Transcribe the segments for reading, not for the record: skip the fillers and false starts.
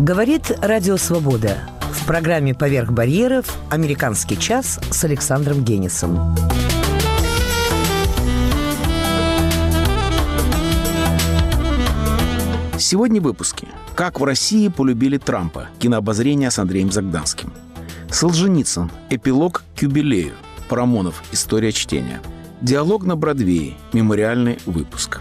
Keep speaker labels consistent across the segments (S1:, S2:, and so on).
S1: Говорит Радио Свобода. В программе «Поверх барьеров» «Американский час» с Александром Генисом.
S2: Сегодня в выпуске. Как в России полюбили Трампа. Кинообозрение с Андреем Загданским. Солженицын. Эпилог к юбилею. Парамонов. История чтения. Диалог на Бродвее. Мемориальный выпуск.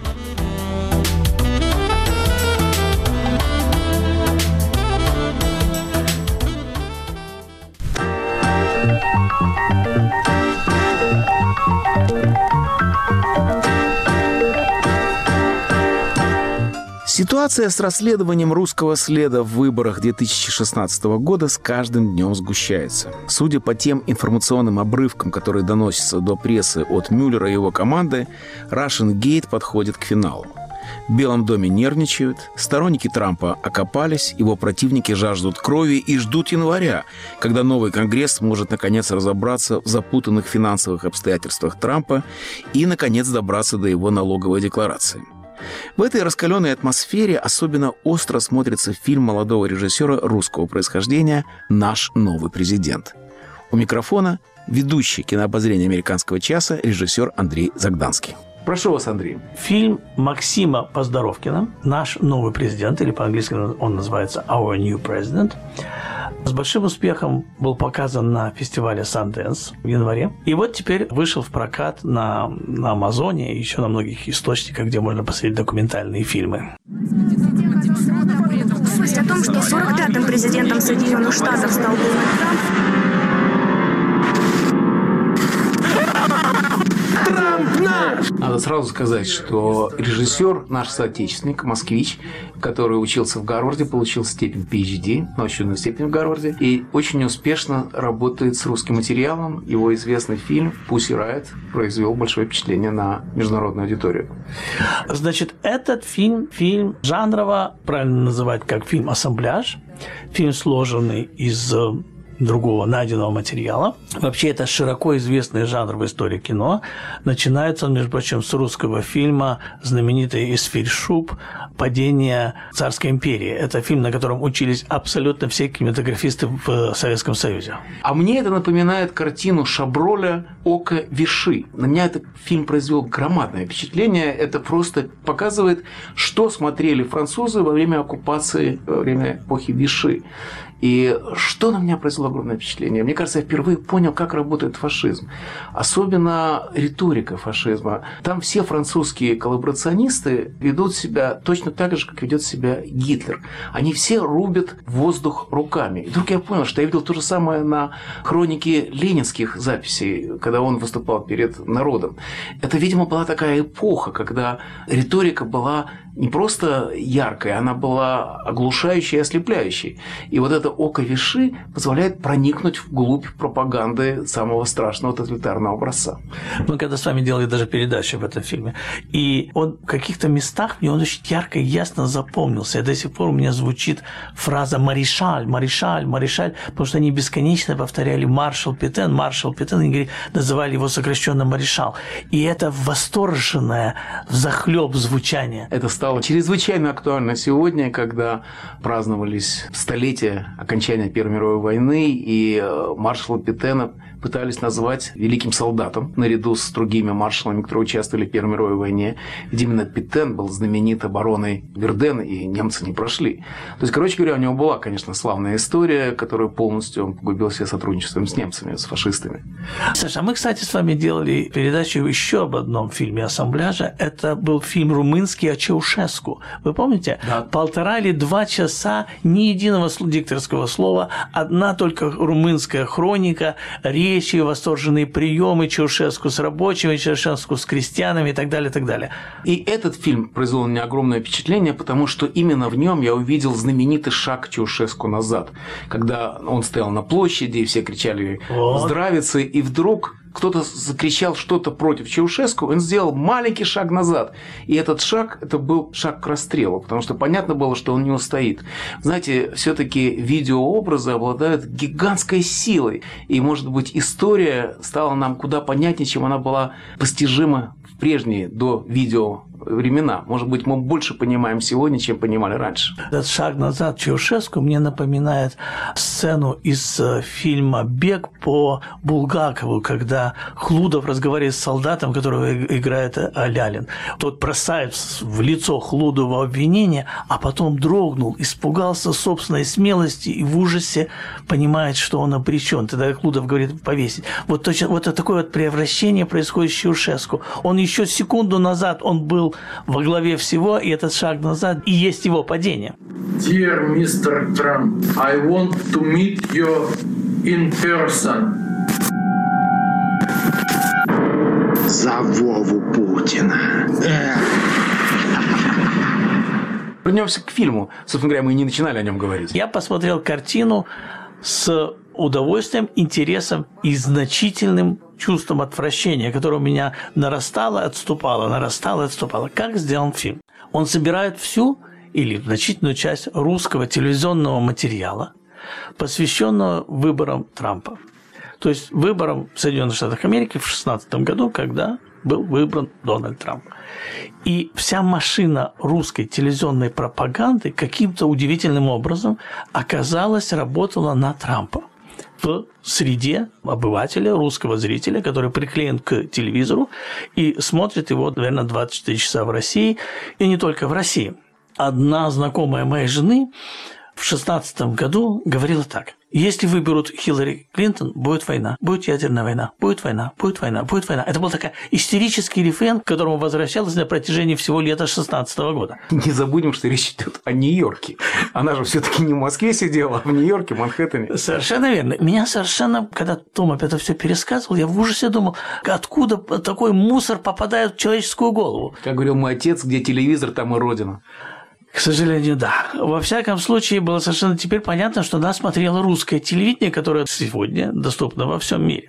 S2: Ситуация с расследованием русского следа в выборах 2016 года с каждым днем сгущается. Судя по тем информационным обрывкам, которые доносятся до прессы от Мюллера и его команды, Russian Gate подходит к финалу. В Белом доме нервничают, сторонники Трампа окопались, его противники жаждут крови и ждут января, когда новый Конгресс сможет наконец разобраться в запутанных финансовых обстоятельствах Трампа и, наконец, добраться до его налоговой декларации. В этой раскаленной атмосфере особенно остро смотрится фильм молодого режиссера русского происхождения «Наш новый президент». У микрофона ведущий кинообозрения «Американского часа» режиссер Андрей Загданский. Прошу вас, Андрей.
S3: Фильм Максима Поздоровкина «Наш новый президент», или по-английски он называется «Our New President», с большим успехом был показан на фестивале Sundance в январе. И вот теперь вышел в прокат на Амазоне и еще на многих источниках, где можно посмотреть документальные фильмы.
S4: Новость о том, что 45-м президентом Соединенных Штатов стал Дональд Трамп.
S2: Надо сразу сказать, что режиссер, наш соотечественник, москвич, который учился в Гарварде, получил степень PhD, научную степень в Гарварде, и очень успешно работает с русским материалом. Его известный фильм «Pussy Riot» произвел большое впечатление на международную аудиторию.
S3: Значит, этот фильм жанрово, правильно называть как фильм-ассамбляж, фильм, сложенный из другого найденного материала. Вообще, это широко известный жанр в истории кино. Начинается он, между прочим, с русского фильма знаменитый «Эсфирь Шуб. Падение царской империи». Это фильм, на котором учились абсолютно все кинематографисты в Советском Союзе.
S2: А мне это напоминает картину Шаброля «Око Виши». На меня этот фильм произвел громадное впечатление. Это просто показывает, что смотрели французы во время оккупации, во время эпохи Виши. И что на меня произвело огромное впечатление? Мне кажется, я впервые понял, как работает фашизм. Особенно риторика фашизма. Там все французские коллаборационисты ведут себя точно так же, как ведет себя Гитлер. Они все рубят воздух руками. И вдруг я понял, что я видел то же самое на хронике ленинских записей, когда он выступал перед народом. Это, видимо, была такая эпоха, когда риторика была не просто яркой, она была оглушающей и ослепляющей. И вот это око Виши позволяет проникнуть вглубь пропаганды самого страшного тоталитарного образца.
S3: Мы когда с вами делали даже передачу в этом фильме, и он в каких-то местах мне он очень ярко и ясно запомнился. И до сих пор у меня звучит фраза «маршаль», «маршаль», «маршаль», потому что они бесконечно повторяли «маршал Петен», и называли его сокращенно «маршал». И это восторженное взахлёб звучание.
S2: Это стало чрезвычайно актуально сегодня, когда праздновались столетия окончания Первой мировой войны, и маршала Петена пытались назвать великим солдатом наряду с другими маршалами, которые участвовали в Первой мировой войне. Ведь именно Петен был знаменит обороной Вердена, и немцы не прошли. То есть, короче говоря, у него была, конечно, славная история, которую полностью он погубил себе сотрудничеством с немцами, с фашистами.
S3: Саша, мы, кстати, с вами делали передачу еще об одном фильме ассамбляжа. Это был фильм румынский о Чаушеску. Вы помните?
S2: Да.
S3: 1,5 или 2 часа ни единого дикторского слова, одна только румынская хроника, речи, восторженные приемы Чаушеску с рабочими, Чаушеску с крестьянами и так далее, и так далее.
S2: И этот фильм произвел на меня огромное впечатление, потому что именно в нем я увидел знаменитый шаг Чаушеску назад, когда он стоял на площади, и все кричали «Здравицы», и вдруг кто-то закричал что-то против Чаушеску, он сделал маленький шаг назад. И этот шаг, это был шаг к расстрелу, потому что понятно было, что он не устоит. Знаете, все-таки видеообразы обладают гигантской силой. И, может быть, история стала нам куда понятнее, чем она была постижима в прежние до видео времена. Может быть, мы больше понимаем сегодня, чем понимали раньше.
S3: Этот шаг назад Чаушеску мне напоминает сцену из фильма «Бег» по Булгакову, когда Хлудов разговаривает с солдатом, которого играет Лялин. Тот бросает в лицо Хлудову обвинение, а потом дрогнул, испугался собственной смелости и в ужасе понимает, что он обречен. Тогда Хлудов говорит повесить. Вот точно вот такое вот превращение происходит с Чаушеску. Он еще секунду назад он был во главе всего, и этот шаг назад и есть его падение.
S5: Dear Mr. Trump, I want to meet you in person.
S6: За Вову Путина.
S2: Вернемся к фильму. Собственно говоря, мы и не начинали о нем говорить.
S3: Я посмотрел картину с удовольствием, интересом и значительным чувством отвращения, которое у меня нарастало, отступало. Как сделан фильм? Он собирает всю или значительную часть русского телевизионного материала, посвященного выборам Трампа. То есть выборам в Соединенных Штатах Америки в 2016 году, когда был выбран Дональд Трамп. И вся машина русской телевизионной пропаганды каким-то удивительным образом работала на Трампа. В среде обывателя, русского зрителя, который приклеен к телевизору и смотрит его, наверное, 24 часа в России, и не только в России. Одна знакомая моей жены в 2016 году говорила так: если выберут Хиллари Клинтон, будет война, будет ядерная война, будет война, будет война, будет война. Это был такой истерический рефрен, к которому возвращалась на протяжении всего лета 2016 года.
S2: Не забудем, что речь идет о Нью-Йорке. Она же все-таки не в Москве сидела, а в Нью-Йорке, Манхэттене.
S3: Совершенно верно. Меня совершенно, когда Тома это все пересказывал, я в ужасе думал, откуда такой мусор попадает в человеческую голову.
S2: Как говорил мой отец, где телевизор, там и родина.
S3: К сожалению, да. Во всяком случае, было совершенно теперь понятно, что нас смотрело русское телевидение, которое сегодня доступно во всем мире.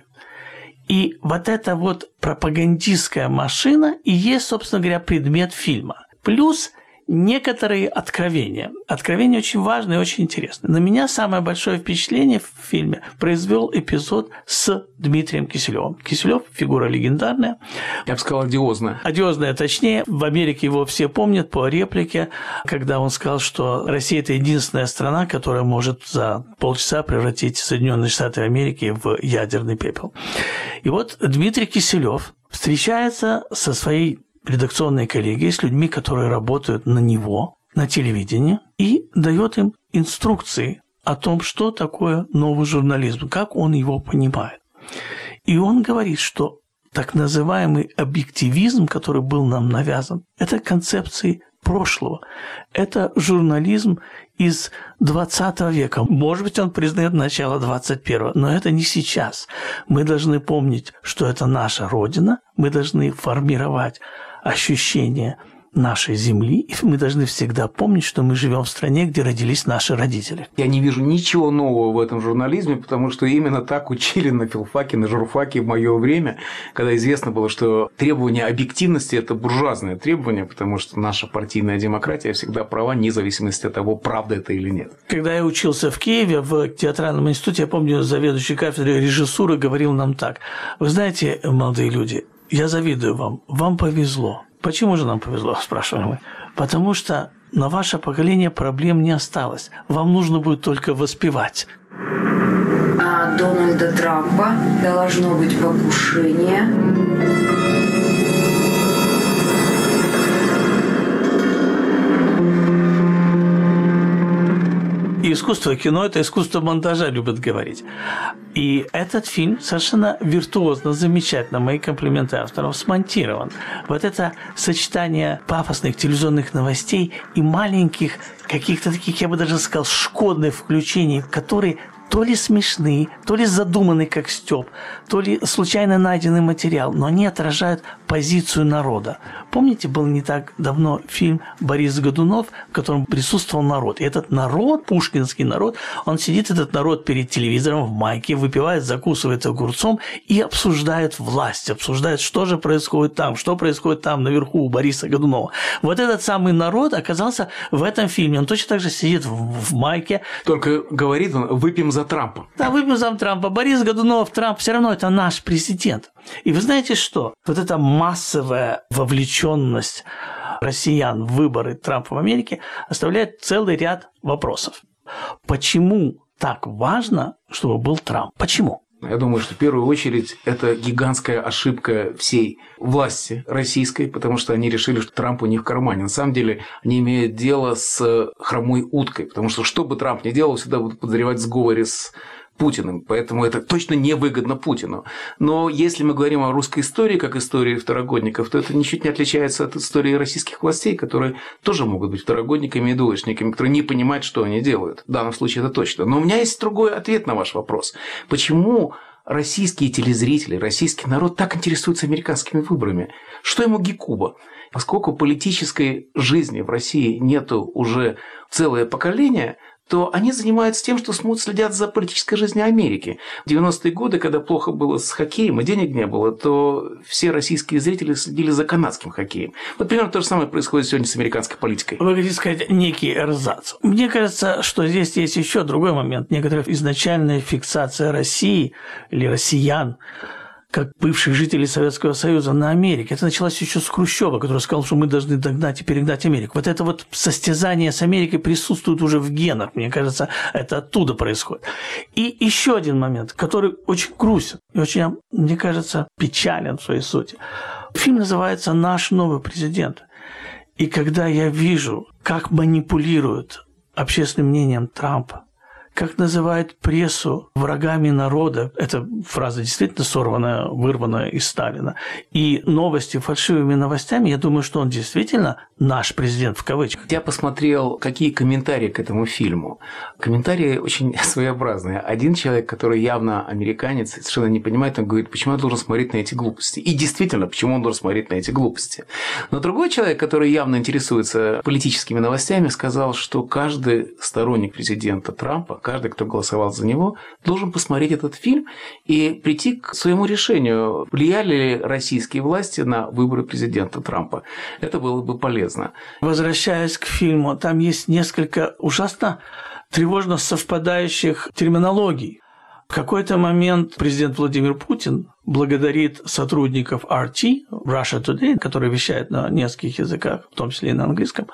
S3: И вот эта вот пропагандистская машина и есть, собственно говоря, предмет фильма. Плюс некоторые откровения. Откровения очень важные и очень интересные. На меня самое большое впечатление в фильме произвел эпизод с Дмитрием Киселевым. Киселев – фигура легендарная.
S2: Я бы сказал, одиозная.
S3: Одиозная, точнее. В Америке его все помнят по реплике, когда он сказал, что Россия – это единственная страна, которая может за полчаса превратить Соединенные Штаты Америки в ядерный пепел. И вот Дмитрий Киселев встречается со своей редакционной коллегией, с людьми, которые работают на него, на телевидении, и дает им инструкции о том, что такое новый журнализм, как он его понимает. И он говорит, что так называемый объективизм, который был нам навязан, это концепции прошлого. Это журнализм из 20 века. Может быть, он признает начало 21-го, но это не сейчас. Мы должны помнить, что это наша Родина, мы должны формировать ощущение нашей земли, и мы должны всегда помнить, что мы живем в стране, где родились наши родители.
S2: Я не вижу ничего нового в этом журнализме, потому что именно так учили на филфаке, на журфаке в мое время, когда известно было, что требование объективности – это буржуазное требование, потому что наша партийная демократия всегда права, вне зависимости от того, правда это или нет.
S3: Когда я учился в Киеве, в театральном институте, я помню, заведующий кафедрой режиссуры говорил нам так: вы знаете, молодые люди, я завидую вам, вам повезло. Почему же нам повезло, спрашиваем мы? Потому что на ваше поколение проблем не осталось. Вам нужно будет только воспевать.
S7: А Дональда Трампа должно быть покушение.
S3: И искусство кино – это искусство монтажа, любят говорить. И этот фильм совершенно виртуозно, замечательно, мои комплименты авторам, смонтирован. Вот это сочетание пафосных телевизионных новостей и маленьких, каких-то таких, я бы даже сказал, шкодных включений, которые то ли смешные, то ли задуманы как стёб, то ли случайно найденный материал, но они отражают позицию народа. Помните, был не так давно фильм «Борис Годунов», в котором присутствовал народ. И этот народ, пушкинский народ, он сидит, этот народ, перед телевизором в майке, выпивает, закусывает огурцом и обсуждает власть, обсуждает, что же происходит там, что происходит там наверху у Бориса Годунова. Вот этот самый народ оказался в этом фильме. Он точно так же сидит в майке.
S2: Только говорит он: выпьем за Трампа.
S3: Да, выпьем за Трампа. Борис Годунов, Трамп, все равно это наш президент. И вы знаете что? Вот эта массовая вовлеченность россиян в выборы Трампа в Америке, оставляет целый ряд вопросов. Почему так важно, чтобы был Трамп? Почему?
S2: Я думаю, что в первую очередь это гигантская ошибка всей власти российской, потому что они решили, что Трамп у них в кармане. На самом деле они имеют дело с хромой уткой, потому что бы Трамп ни делал, всегда будут подозревать в сговоре с Путиным, поэтому это точно невыгодно Путину. Но если мы говорим о русской истории, как истории второгодников, то это ничуть не отличается от истории российских властей, которые тоже могут быть второгодниками и двоечниками, которые не понимают, что они делают. В данном случае это точно. Но у меня есть другой ответ на ваш вопрос. Почему российские телезрители, российский народ так интересуется американскими выборами? Что ему Гекуба? Поскольку политической жизни в России нету уже целое поколение, то они занимаются тем, что следят за политической жизнью Америки. В 90-е годы, когда плохо было с хоккеем и денег не было, то все российские зрители следили за канадским хоккеем. Вот примерно то же самое происходит сегодня с американской политикой.
S3: Вы хотите сказать некий эрзац. Мне кажется, что здесь есть еще другой момент. Некоторая изначальная фиксация России или россиян как бывших жителей Советского Союза на Америке. Это началось еще с Хрущева, который сказал, что мы должны догнать и перегнать Америку. Вот это вот состязание с Америкой присутствует уже в генах. Мне кажется, это оттуда происходит. И еще один момент, который очень грустен и очень, мне кажется, печален в своей сути. Фильм называется «Наш новый президент». И когда я вижу, как манипулируют общественным мнением Трампа, как называют прессу врагами народа, эта фраза действительно сорванная, вырванная из Сталина, и новости фальшивыми новостями, я думаю, что он действительно наш президент в кавычках.
S2: Я посмотрел, какие комментарии к этому фильму. Комментарии очень своеобразные. Один человек, который явно американец, совершенно не понимает, он говорит, почему я должен смотреть на эти глупости. И действительно, почему он должен смотреть на эти глупости. Но другой человек, который явно интересуется политическими новостями, сказал, что каждый сторонник президента Трампа, каждый, кто голосовал за него, должен посмотреть этот фильм и прийти к своему решению, влияли ли российские власти на выборы президента Трампа. Это было бы полезно.
S3: Возвращаясь к фильму, там есть несколько ужасно тревожно совпадающих терминологий. В какой-то момент президент Владимир Путин благодарит сотрудников RT, Russia Today, которые вещают на нескольких языках, в том числе и на английском,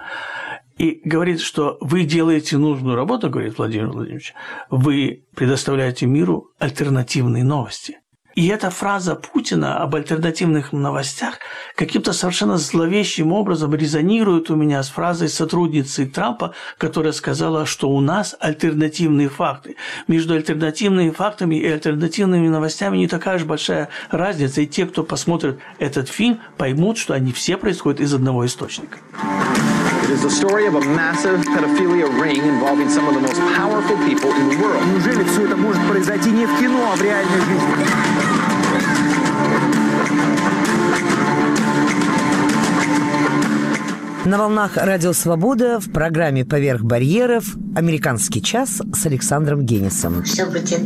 S3: и говорит, что вы делаете нужную работу, говорит Владимир Владимирович, вы предоставляете миру альтернативные новости. И эта фраза Путина об альтернативных новостях каким-то совершенно зловещим образом резонирует у меня с фразой сотрудницы Трампа, которая сказала, что у нас альтернативные факты. Между альтернативными фактами и альтернативными новостями не такая уж большая разница, и те, кто посмотрит этот фильм, поймут, что они все происходят из одного источника.
S8: It is the story of a massive pedophilia ring involving some of the most powerful people in the world.
S9: Неужели все это может произойти не в кино, а в реальной жизни?
S1: На волнах Радио Свобода в программе «Поверх барьеров» «Американский час» с Александром Генисом.
S10: Все будет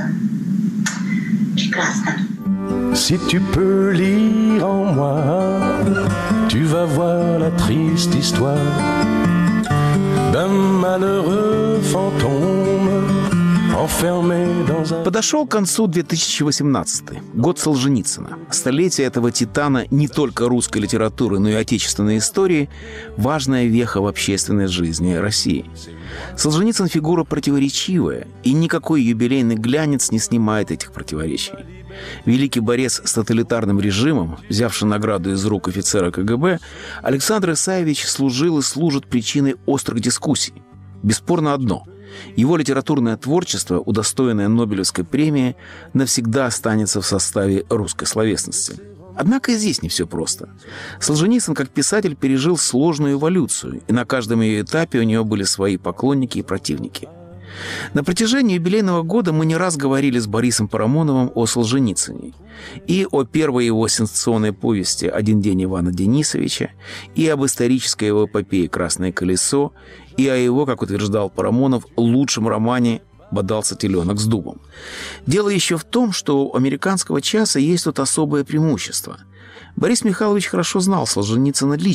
S10: прекрасно.
S11: Si tu peux lire en moi, tu vas voir la triste histoire d'un malheureux fantôme enfermé dans un...
S12: Подошел к концу 2018, год Солженицына. Столетие этого титана не только русской литературы, но и отечественной истории – важная веха в общественной жизни России. Солженицын – фигура противоречивая, и никакой юбилейный глянец не снимает этих противоречий. Великий борец с тоталитарным режимом, взявший награду из рук офицера КГБ, Александр Исаевич служил и служит причиной острых дискуссий. Бесспорно одно – его литературное творчество, удостоенное Нобелевской премии, навсегда останется в составе русской словесности. Однако и здесь не все просто. Солженицын как писатель пережил сложную эволюцию, и на каждом ее этапе у него были свои поклонники и противники. На протяжении юбилейного года мы не раз говорили с Борисом Парамоновым о Солженицыне. И о первой его сенсационной повести «Один день Ивана Денисовича», и об исторической его эпопее «Красное колесо», и о его, как утверждал Парамонов, лучшем романе «Бодался теленок с дубом». Дело еще в том, что у «Американского часа» есть тут особое преимущество. Борис Михайлович хорошо знал Солженицына лично.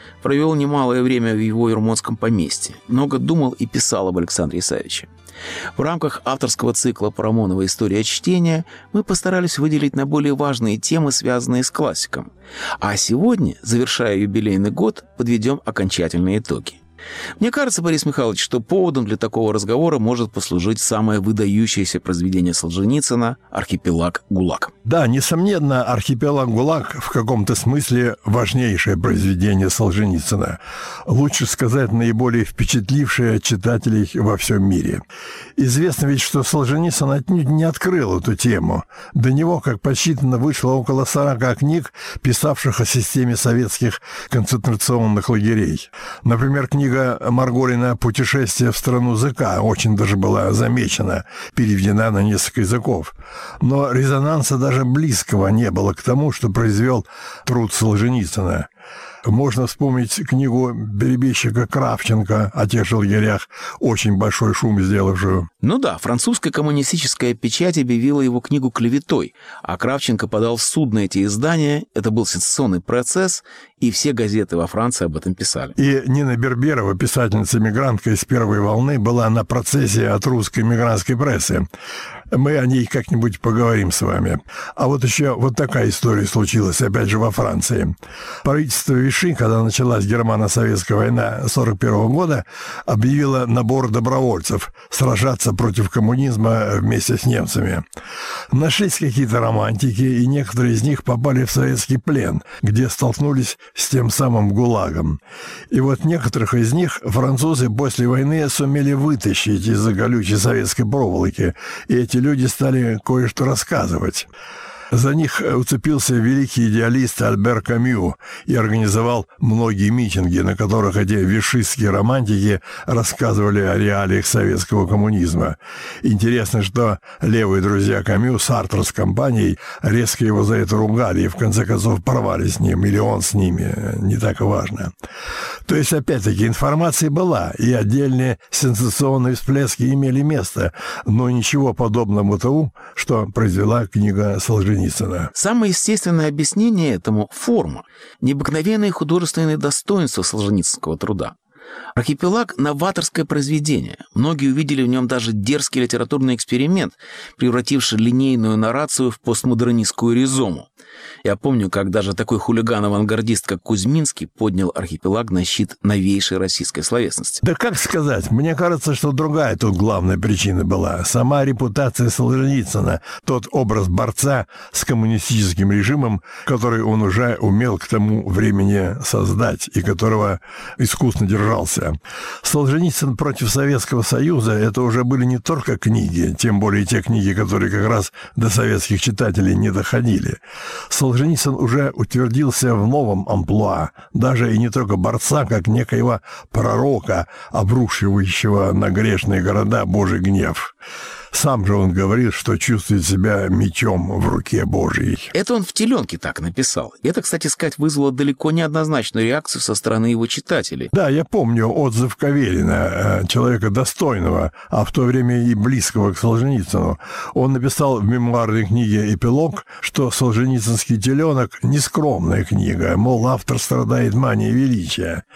S12: провел немалое время в его Ермонском поместье, много думал и писал об Александре Исаевиче. В рамках авторского цикла «Парамонова. История чтения» мы постарались выделить наиболее важные темы, связанные с классиком. А сегодня, завершая юбилейный год, подведем окончательные итоги. Мне кажется, Борис Михайлович, что поводом для такого разговора может послужить самое выдающееся произведение Солженицына «Архипелаг ГУЛАГ».
S10: Да, несомненно, «Архипелаг ГУЛАГ» в каком-то смысле важнейшее произведение Солженицына. Лучше сказать, наиболее впечатлившее читателей во всем мире. Известно ведь, что Солженицын отнюдь не открыл эту тему. До него, как подсчитано, вышло около 40 книг, писавших о системе советских концентрационных лагерей. Например, книга Марголина «Путешествие в страну ЗК» очень даже была замечена, переведена на несколько языков. Но резонанса даже близкого не было к тому, что произвел труд Солженицына. Можно вспомнить книгу перебежчика Кравченко о тех же лагерях, очень большой шум сделавшую.
S12: Ну да, французская коммунистическая печать объявила его книгу клеветой, а Кравченко подал в суд на эти издания. Это был сенсационный процесс, и все газеты во Франции об этом писали.
S10: И Нина Берберова, писательница-мигрантка из первой волны, была на процессе от русской мигрантской прессы. Мы о ней как-нибудь поговорим с вами. А вот еще вот такая история случилась, опять же, во Франции. Правительство Виши, когда началась германо-советская война 1941 года, объявило набор добровольцев сражаться против коммунизма вместе с немцами. Нашлись какие-то романтики, и некоторые из них попали в советский плен, где столкнулись с тем самым ГУЛАГом. И вот некоторых из них французы после войны сумели вытащить из-за колючей советской проволоки, и эти люди стали кое-что рассказывать. За них уцепился великий идеалист Альбер Камю и организовал многие митинги, на которых эти вишистские романтики рассказывали о реалиях советского коммунизма. Интересно, что левые друзья Камю, Сартр с компанией, резко его за это ругали и в конце концов порвали с ним, или он с ними, не так и важно. То есть, опять-таки, информация была, и отдельные сенсационные всплески имели место, но ничего подобного тому, что произвела книга Солженицына.
S12: Самое естественное объяснение этому – форма, необыкновенные художественные достоинства солженицынского труда. «Архипелаг» – новаторское произведение. Многие увидели в нем даже дерзкий литературный эксперимент, превративший линейную наррацию в постмодернистскую ризому. Я помню, как даже такой хулиган-авангардист, как Кузьминский, поднял «Архипелаг» на щит новейшей российской словесности.
S10: Да как сказать? Мне кажется, что другая тут главная причина была. Сама репутация Солженицына, тот образ борца с коммунистическим режимом, который он уже умел к тому времени создать и которого искусно держался. Солженицын против Советского Союза – это уже были не только книги, тем более те книги, которые как раз до советских читателей не доходили. Солженицын уже утвердился в новом амплуа, даже и не только борца, как некоего пророка, обрушивающего на грешные города Божий гнев. Сам же он говорит, что чувствует себя мечом в руке Божьей.
S12: Это он в «Теленке» так написал. И это, кстати сказать, вызвало далеко не однозначную реакцию со стороны его читателей.
S10: Да, я помню отзыв Каверина, человека достойного, а в то время и близкого к Солженицыну. Он написал в мемуарной книге «Эпилог», что солженицынский «Теленок» — нескромная книга, мол, автор страдает манией величия.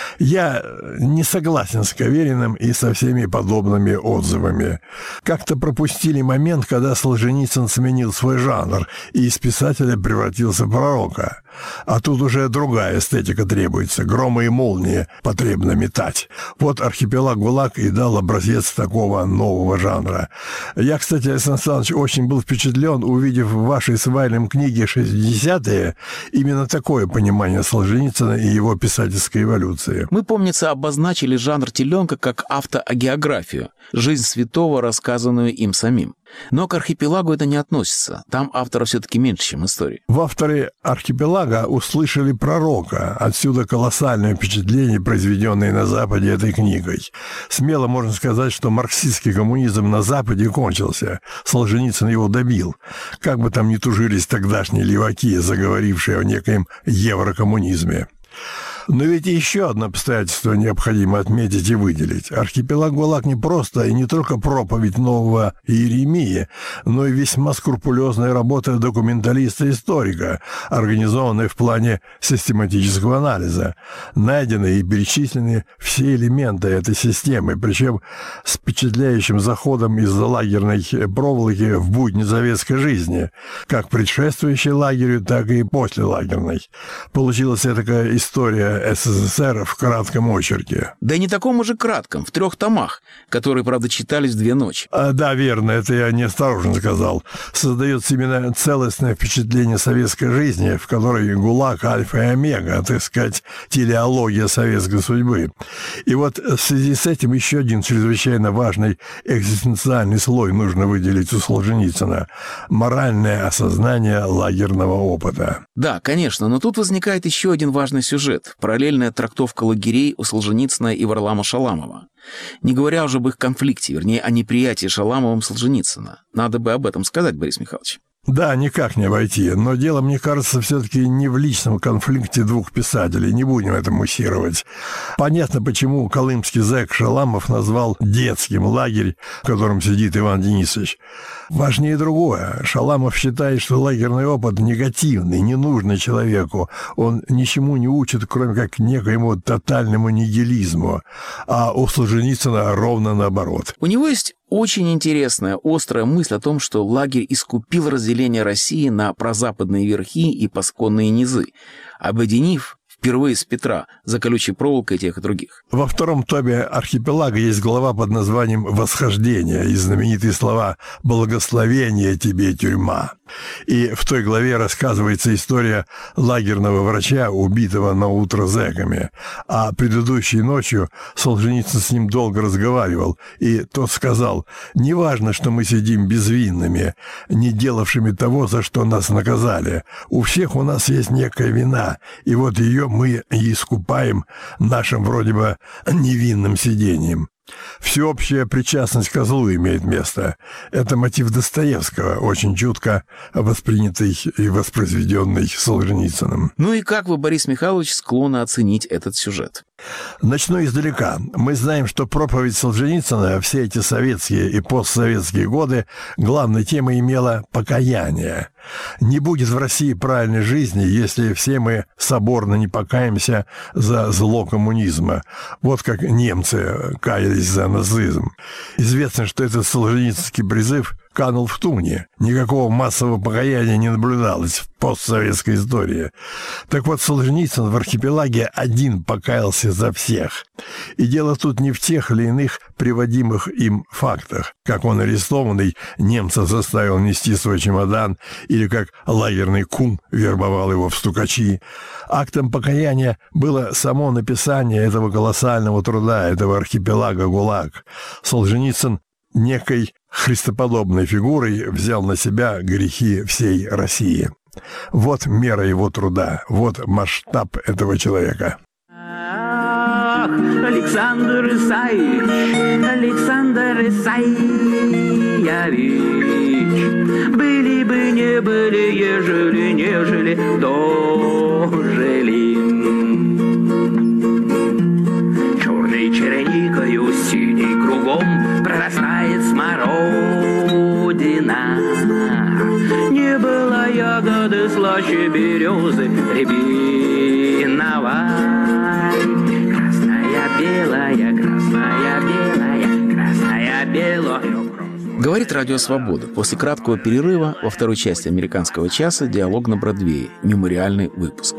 S10: Я не согласен с Кавериным и со всеми подобными отзывами. Как-то пропустили момент, когда Солженицын сменил свой жанр и из писателя превратился в пророка. А тут уже другая эстетика требуется, громы и молнии потребно метать. Вот «Архипелаг ГУЛАГ» и дал образец такого нового жанра. Я, кстати, Александр Александрович, очень был впечатлен, увидев в вашей с Вайлем книге «60-е» именно такое понимание Солженицына и его писательской эволюции.
S12: Мы, помнится, обозначили жанр «Теленка» как автоагеографию, жизнь святого, рассказанную им самим. Но к «Архипелагу» это не относится. Там автора все-таки меньше, чем истории.
S10: В авторе «Архипелага» услышали пророка. Отсюда колоссальное впечатление, произведенное на Западе этой книгой. Смело можно сказать, что марксистский коммунизм на Западе кончился. Солженицын его добил. Как бы там ни тужились тогдашние леваки, заговорившие о некоем еврокоммунизме. Но ведь еще одно обстоятельство необходимо отметить и выделить. Архипелаг ГУЛАГ не просто и не только проповедь нового Иеремии, но и весьма скрупулезная работа документалиста-историка, организованная в плане систематического анализа. Найдены и перечислены все элементы этой системы, причем с впечатляющим заходом из-за лагерной проволоки в будни советской жизни, как предшествующей лагерю, так и послелагерной. Получилась такая история СССР в кратком очерке.
S12: Да и не таком уже кратком, в 3 томах, которые, правда, читались 2 ночи.
S10: Да, верно, это я неосторожно сказал. Создается именно целостное впечатление советской жизни, в которой ГУЛАГ альфа и омега, так сказать, телеология советской судьбы. И вот в связи с этим еще один чрезвычайно важный экзистенциальный слой нужно выделить у Солженицына – моральное осознание лагерного опыта.
S12: Да, конечно, но тут возникает еще один важный сюжет – параллельная трактовка лагерей у Солженицына и Варлама Шаламова. Не говоря уже об их конфликте, вернее, о неприятии Шаламовым Солженицына. Надо бы об этом сказать, Борис Михайлович.
S10: Да, никак не обойти. Но дело, мне кажется, все-таки не в личном конфликте 2 писателей. Не будем это муссировать. Понятно, почему колымский зэк Шаламов назвал детским лагерь, в котором сидит Иван Денисович. Важнее другое. Шаламов считает, что лагерный опыт негативный, ненужный человеку. Он ничему не учит, кроме как некоему тотальному нигилизму. А у Солженицына ровно наоборот.
S12: У него есть очень интересная, острая мысль о том, что лагерь искупил разделение России на прозападные верхи и пасконные низы, объединив впервые с Петра за колючей проволокой тех и других.
S10: Во 2 томе «Архипелага» есть глава под названием «Восхождение» и знаменитые слова «Благословение тебе, тюрьма». И в той главе рассказывается история лагерного врача, убитого наутро зэками. А предыдущей ночью Солженицын с ним долго разговаривал, и тот сказал: «Неважно, что мы сидим безвинными, не делавшими того, за что нас наказали. У всех у нас есть некая вина, и вот ее мы и искупаем нашим вроде бы невинным сидением». Всеобщая причастность к злу имеет место. Это мотив Достоевского, очень чутко воспринятый и воспроизведенный Солженицыным.
S12: Ну и как вы, Борис Михайлович, склонны оценить этот сюжет?
S10: Начну издалека. Мы знаем, что проповедь Солженицына все эти советские и постсоветские годы главной темой имела покаяние. Не будет в России правильной жизни, если все мы соборно не покаемся за зло коммунизма. Вот как немцы каялись за нацизм. Известно, что этот солженицынский призыв канул в туне. Никакого массового покаяния не наблюдалось в постсоветской истории. Так вот, Солженицын в «Архипелаге» один покаялся за всех. И дело тут не в тех или иных приводимых им фактах, как он арестованный немцев заставил нести свой чемодан, или как лагерный кум вербовал его в стукачи. Актом покаяния было само написание этого колоссального труда, этого архипелага ГУЛАГ. Солженицын некой христоподобной фигурой взял на себя грехи всей России. Вот мера его труда, вот масштаб этого человека.
S13: Александр Исаевич, Александр Исаевич, были бы, не были, ежели, нежели, дожили. Черной черникою, синей кругом прорастает смородина. Не было ягоды слаще березы рябиновой. Белая, красная, белая, красная, белая.
S12: Говорит Радио Свобода. После краткого перерыва во 2 части «Американского часа» диалог на Бродвее. Мемориальный выпуск.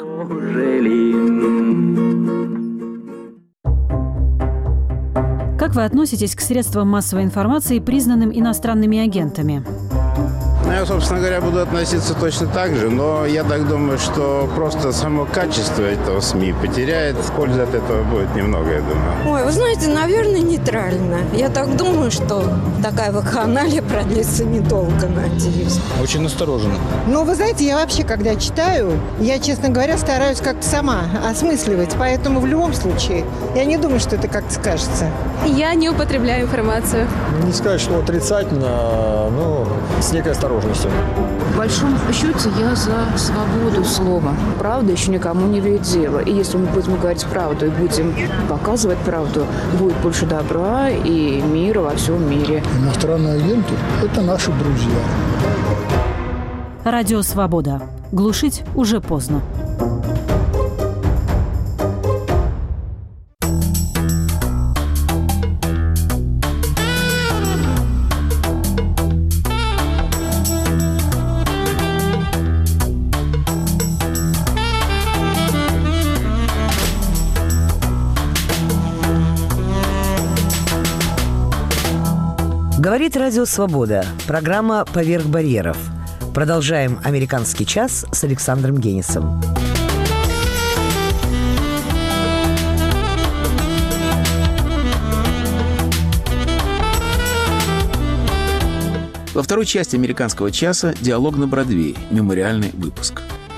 S14: Как вы относитесь к средствам массовой информации, признанным иностранными агентами?
S15: Я, собственно говоря, буду относиться точно так же, но я так думаю, что просто само качество этого СМИ потеряет. Пользы от этого будет немного, я думаю.
S16: Ой, вы знаете, наверное, нейтрально. Я так думаю, что такая вакханалия продлится недолго, надеюсь.
S17: Очень настороженно.
S18: Ну, вы знаете, я вообще, когда читаю, я, честно говоря, стараюсь как-то сама осмысливать. Поэтому в любом случае, я не думаю, что это как-то скажется.
S19: Я не употребляю информацию.
S17: Не сказать, что отрицательно, но с некой осторожностью. осторожности.
S19: В большом счете я за свободу слова. Правда еще никому не вредила. И если мы будем говорить правду и будем показывать правду, будет больше добра и мира во всем мире.
S20: Иностранные агенты – это наши друзья.
S14: Радио «Свобода». Глушить уже поздно.
S1: Говорит Радио «Свобода». Программа «Поверх барьеров». Продолжаем «Американский час» с Александром Генисом.
S12: Во второй части «Американского часа» диалог на Бродвее, мемориальный выпуск.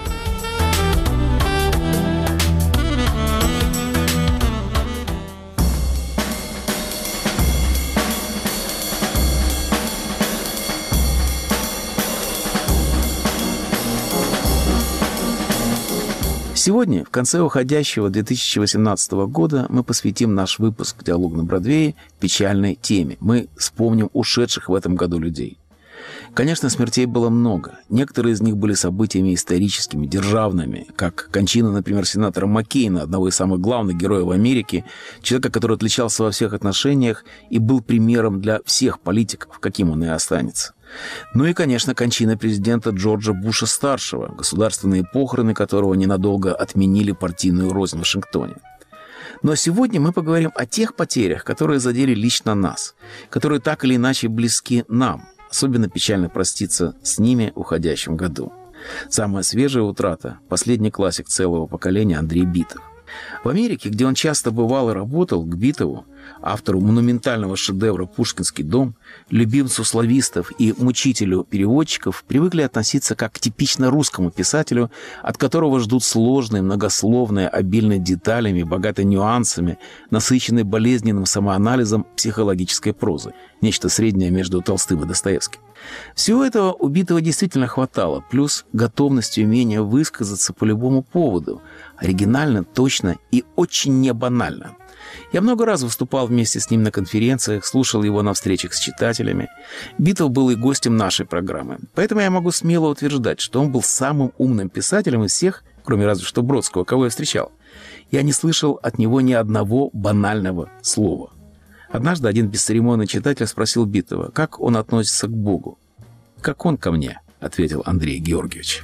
S12: Сегодня, в конце уходящего 2018 года, мы посвятим наш выпуск «Диалог на Бродвее» печальной теме. Мы вспомним ушедших в этом году людей. Конечно, смертей было много. Некоторые из них были событиями историческими, державными, как кончина, например, сенатора Маккейна, одного из самых главных героев Америки, человека, который отличался во всех отношениях и был примером для всех политиков, каким он и останется. Ну и, конечно, кончина президента Джорджа Буша-старшего, государственные похороны которого ненадолго отменили партийную рознь в Вашингтоне. Но сегодня мы поговорим о тех потерях, которые задели лично нас, которые так или иначе близки нам. Особенно печально проститься с ними в уходящем году. Самая свежая утрата – последний классик целого поколения Андрей Битов. В Америке, где он часто бывал и работал, к Битову, автору монументального шедевра «Пушкинский дом», любимцу славистов и мучителю переводчиков, привыкли относиться как к типично русскому писателю, от которого ждут сложной, многословной, обильной деталями, богатой нюансами, насыщенной болезненным самоанализом психологической прозы. Нечто среднее между Толстым и Достоевским. Всего этого у Битова действительно хватало, плюс готовность и умение высказаться по любому поводу, оригинально, точно и очень не банально. Я много раз выступал вместе с ним на конференциях, слушал его на встречах с читателями. Битов был и гостем нашей программы, поэтому я могу смело утверждать, что он был самым умным писателем из всех, кроме разве что Бродского, кого я встречал. Я не слышал от него ни одного банального слова. Однажды один бесцеремонный читатель спросил Битова, как он относится к Богу. «Как он ко мне», — ответил Андрей Георгиевич.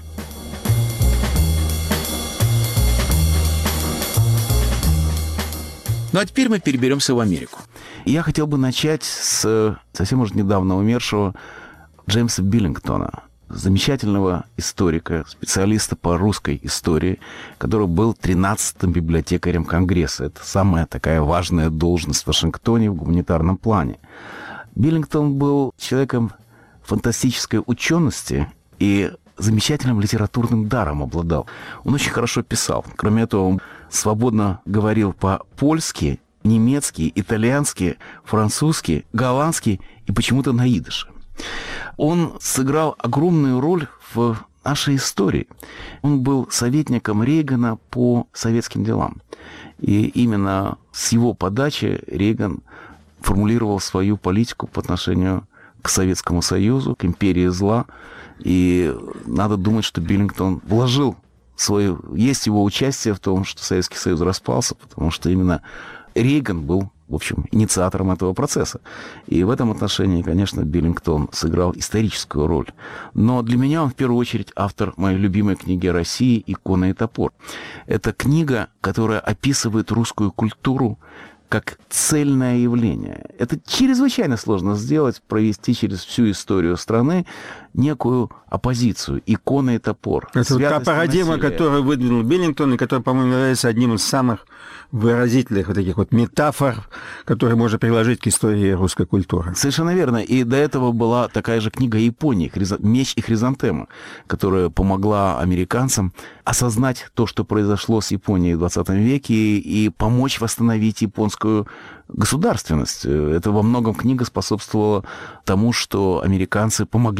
S12: Ну а теперь мы переберемся в Америку. Я хотел бы начать с совсем уже недавно умершего Джеймса Биллингтона, замечательного историка, специалиста по русской истории, который был 13-м библиотекарем Конгресса. Это самая такая важная должность в Вашингтоне в гуманитарном плане. Биллингтон был человеком фантастической учености и замечательным литературным даром обладал. Он очень хорошо писал. Кроме этого, он свободно говорил по-польски, немецки, итальянски, французски, голландски и почему-то на идише. Он сыграл огромную роль в нашей истории. Он был советником Рейгана по советским делам. И именно с его подачи Рейган формулировал свою политику по отношению к Советскому Союзу, к империи зла. И надо думать, что Биллингтон вложил свое... Есть его участие в том, что Советский Союз распался, потому что именно Рейган был, в общем, инициатором этого процесса. И в этом отношении, конечно, Биллингтон сыграл историческую роль. Но для меня он, в первую очередь, автор моей любимой книги о России «Икона и топор». Это книга, которая описывает русскую культуру как цельное явление. Это чрезвычайно сложно сделать, провести через всю историю страны некую оппозицию, икона и топор.
S21: Это вот та парадигма, которую выдвинул Биллингтон, и которая, по-моему, является одним из самых выразительных вот таких вот метафор, которые можно приложить к истории русской культуры.
S12: Совершенно верно. И до этого была такая же книга «Япония», «Меч и хризантема», которая помогла американцам осознать то, что произошло с Японией в 20 веке, и помочь восстановить японскую государственность. Это во многом книга способствовала тому, что американцы помогли Японии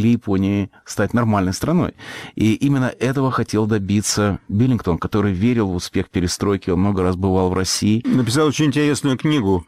S12: Японии стать нормальной страной. И именно этого хотел добиться Биллингтон, который верил в успех перестройки, он много раз бывал в России.
S21: Написал очень интересную книгу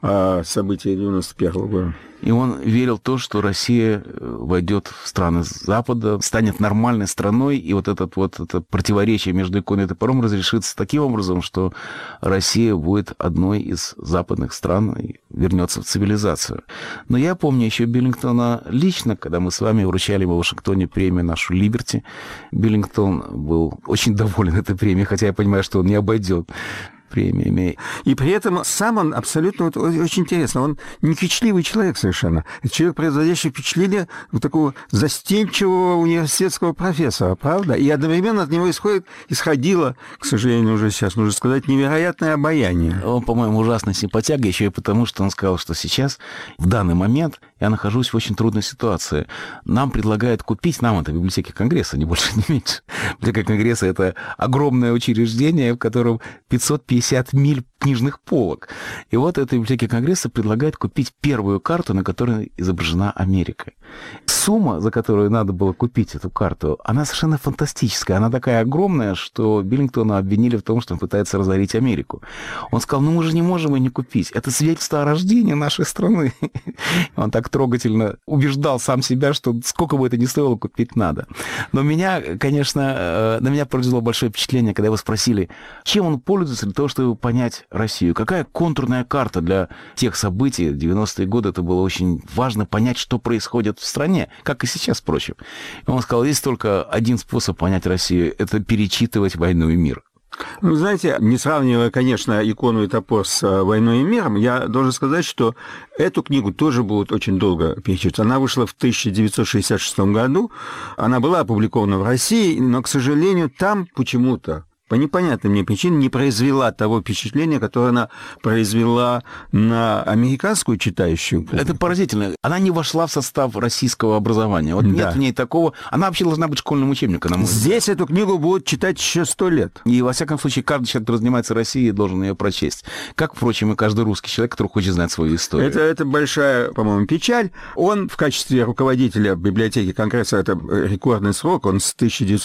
S21: о событиях 91-го года.
S12: И он верил в то, что Россия войдет в страны Запада, станет нормальной страной, и вот это противоречие между иконой и топором разрешится таким образом, что Россия будет одной из западных стран и вернется в цивилизацию. Но я помню еще Биллингтона лично, когда мы с вами вручали ему в Вашингтоне премию нашу «Либерти». Биллингтон был очень доволен этой премией, хотя я понимаю, что он не обойдет премиями.
S21: И при этом сам он абсолютно, очень интересно, он не кичливый человек совершенно. Это человек, производящий впечатление вот такого застенчивого университетского профессора, правда? И одновременно от него исходило, к сожалению, уже сейчас нужно сказать, невероятное обаяние.
S12: Он, по-моему, ужасно симпатяга, еще и потому, что он сказал, что сейчас, в данный момент, я нахожусь в очень трудной ситуации. Нам предлагают купить, нам это библиотеки Конгресса, ни больше, ни меньше. Библиотека Конгресса — это огромное учреждение, в котором 550 миль книжных полок. И вот этой библиотеке Конгресса предлагают купить первую карту, на которой изображена Америка. Сумма, за которую надо было купить эту карту, она совершенно фантастическая. Она такая огромная, что Биллингтона обвинили в том, что он пытается разорить Америку. Он сказал, мы же не можем ее не купить. Это свидетельство о рождении нашей страны. Он так трогательно убеждал сам себя, что сколько бы это ни стоило, купить надо. Но меня, конечно, на меня произвело большое впечатление, когда его спросили, чем он пользуется для того, чтобы понять Россию. Какая контурная карта для тех событий? 90-е годы это было очень важно понять, что происходит в стране, как и сейчас, впрочем. И он сказал, есть только один способ понять Россию – это перечитывать «Войну и мир».
S21: Ну, знаете, не сравнивая, конечно, икону и топор с «Войной и миром», я должен сказать, что эту книгу тоже будут очень долго перечитывать. Она вышла в 1966 году, она была опубликована в России, но, к сожалению, там почему-то по непонятным мне причинам не произвела того впечатления, которое она произвела на американскую читающую публику.
S12: Это поразительно. Она не вошла в состав российского образования. Вот нет в ней такого. Она вообще должна быть школьным учебником, на мой взгляд.
S21: Здесь эту книгу будут читать еще 100 лет.
S12: И, во всяком случае, каждый человек, который занимается Россией, должен ее прочесть. Как, впрочем, и каждый русский человек, который хочет знать свою историю.
S21: Это большая, по-моему, печаль. Он в качестве руководителя библиотеки Конгресса, это рекордный срок, он с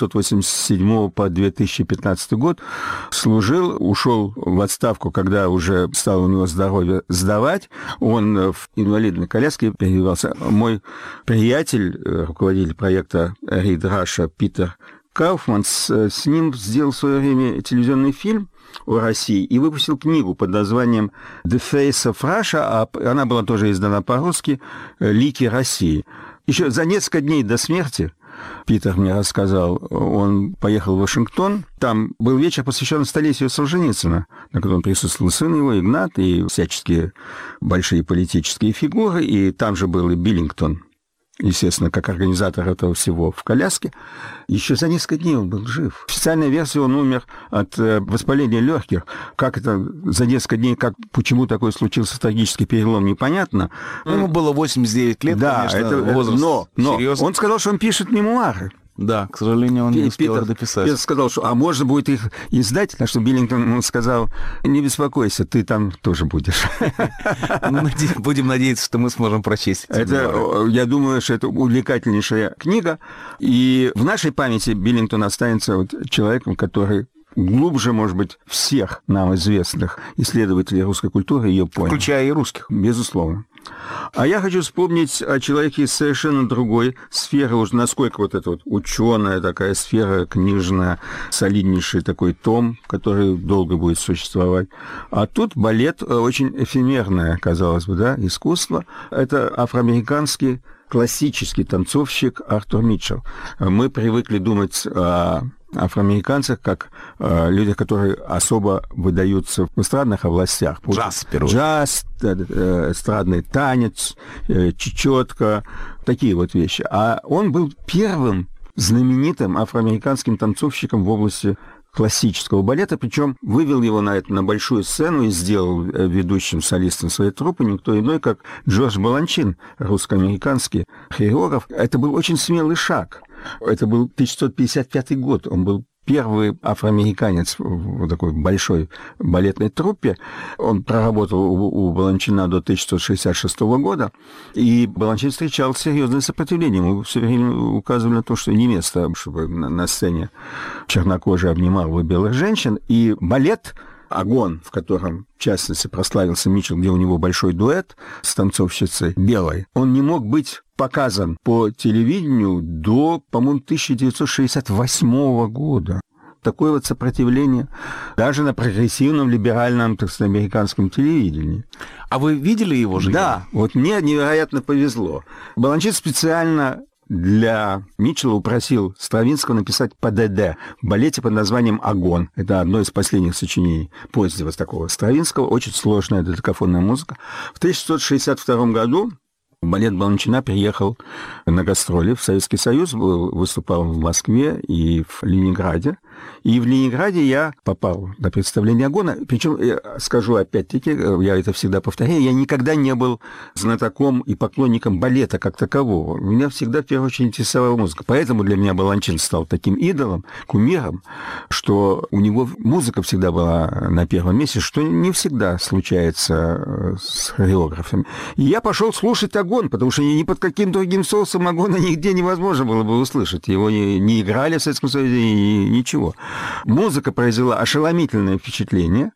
S21: 1987 по 2015 год служил, ушел в отставку, когда уже стало у него здоровье сдавать. Он в инвалидной коляске передвигался. Мой приятель, руководитель проекта Read Russia Питер Кауфман, с ним сделал в свое время телевизионный фильм о России и выпустил книгу под названием «The Face of Russia», она была тоже издана по-русски, «Лики России». Еще за несколько дней до смерти Питер мне рассказал, он поехал в Вашингтон, там был вечер, посвященный столетию Солженицына, на котором присутствовал сын его, Игнат, и всяческие большие политические фигуры, и там же был и Биллингтон, естественно, как организатор этого всего в коляске. Еще за несколько дней он был жив. В официальной версии он умер от воспаления легких. Как это за несколько дней, почему такой случился трагический перелом, непонятно.
S12: Ему было 89 лет,
S21: да,
S12: конечно,
S21: это
S12: возраст
S21: но
S12: серьезный.
S21: Он сказал, что он пишет мемуары.
S12: Да, к сожалению, он не успел их дописать.
S21: Питер сказал, что можно будет их издать, на что Биллингтон ему сказал, не беспокойся, ты там тоже будешь.
S12: Будем надеяться, что мы сможем прочесть.
S21: Я думаю, что это увлекательнейшая книга. И в нашей памяти Биллингтон останется человеком, который глубже, может быть, всех нам известных исследователей русской культуры ее понял.
S12: Включая и русских.
S21: Безусловно. А я хочу вспомнить о человеке из совершенно другой сферы, уж насколько вот эта вот ученая такая сфера, книжная, солиднейший такой том, который долго будет существовать. А тут балет очень эфемерное, казалось бы, да, искусство. Это афроамериканский классический танцовщик Артур Митчелл. Мы привыкли думать о афроамериканцах как людях, которые особо выдаются в эстрадных областях.
S12: Джаз, впервые.
S21: Джаз, эстрадный танец, чечетка, такие вот вещи. А он был первым знаменитым афроамериканским танцовщиком в области классического балета, причем вывел его на большую сцену и сделал ведущим солистом своей труппы никто иной, как Джордж Баланчин, русско-американский хореограф. Это был очень смелый шаг. Это был 1955 год. Он был первый афроамериканец в такой большой балетной труппе. Он проработал у Баланчина до 1966 года, и Баланчин встречал серьезное сопротивление. Ему все время указывали на то, что не место, чтобы на сцене чернокожий обнимал бы белых женщин. И балет «Огонь», в котором, в частности, прославился Митчелл, где у него большой дуэт с танцовщицей белой, он не мог быть показан по телевидению до, по-моему, 1968 года. Такое вот сопротивление даже на прогрессивном, либеральном, так сказать, американском телевидении.
S12: А вы видели его живьем?
S21: Да, вот мне невероятно повезло. Баланчин специально для Митчелла упросил Стравинского написать ПДД в балете под названием «Огонь». Это одно из последних сочинений позднего такого Стравинского. Очень сложная додекафонная музыка. В 1962 году балет Баланчина приехал на гастроли в Советский Союз, выступал в Москве и в Ленинграде. И в Ленинграде я попал на представление «Огона». Причем, я скажу опять-таки, я это всегда повторяю, я никогда не был знатоком и поклонником балета как такового. Меня всегда, в первую очередь, интересовала музыка. Поэтому для меня Баланчин стал таким идолом, кумиром, что у него музыка всегда была на первом месте, что не всегда случается с хореографами. И я пошел слушать «Огонь», потому что ни под каким другим соусом «Огона» нигде невозможно было бы услышать. Его не играли в Советском Союзе, ничего. Музыка произвела ошеломительное впечатление,